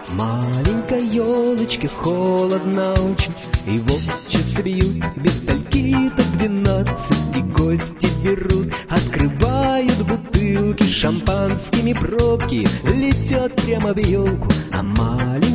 Маленькой елочке холодно очень, и волчицы бьют без тальки-то 12, и гости берут, открывают бутылки, шампанскими пробки летят прямо в елку, а маленькая